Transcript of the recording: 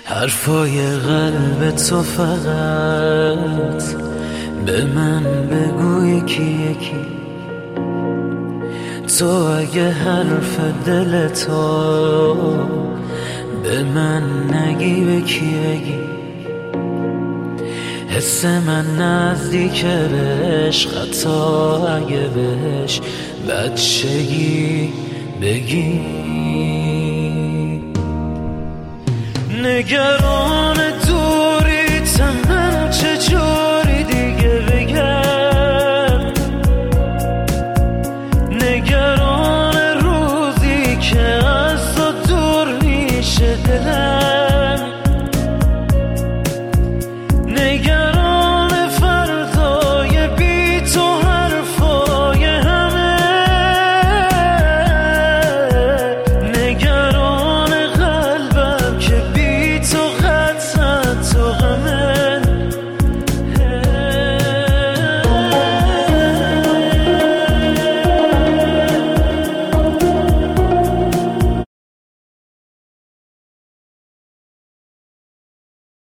حرفای قلب تو فقط به من بگو یکی یکی. تو اگه حرف دلتو به من نگی به کی بگی؟ حس من نزدیک بهش، خطا اگه بهش بچگی بگی. نگران دوریت من چجوری دیگه بگم، نگران روزی که از تو دور میشه دلم.